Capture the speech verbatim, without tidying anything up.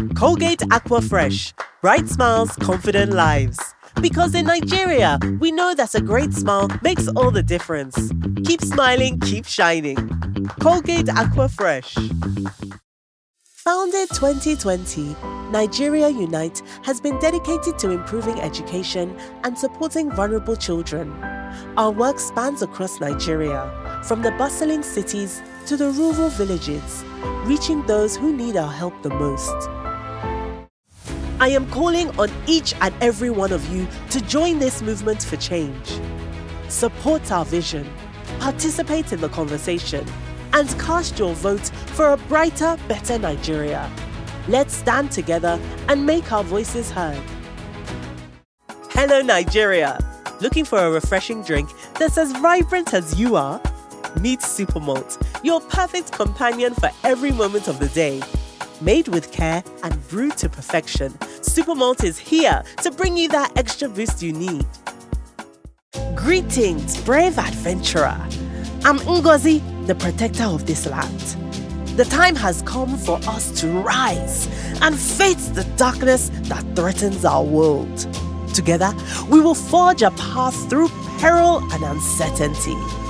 Colgate Aqua Fresh. Bright smiles, confident lives. Because in Nigeria, we know that a great smile makes all the difference. Keep smiling, keep shining. Colgate Aqua Fresh. Founded twenty twenty, Nigeria Unite has been dedicated to improving education and supporting vulnerable children. Our work spans across Nigeria, from the bustling cities to the rural villages, reaching those who need our help the most. I am calling on each and every one of you to join this movement for change. Support our vision, participate in the conversation, and cast your vote for a brighter, better Nigeria. Let's stand together and make our voices heard. Hello, Nigeria! Looking for a refreshing drink that's as vibrant as you are? Meet Supermalt, your perfect companion for every moment of the day. Made with care and brewed to perfection, Supermalt is here to bring you that extra boost you need. Greetings, brave adventurer. I'm Ngozi, the protector of this land. The time has come for us to rise and face the darkness that threatens our world. Together, we will forge a path through peril and uncertainty.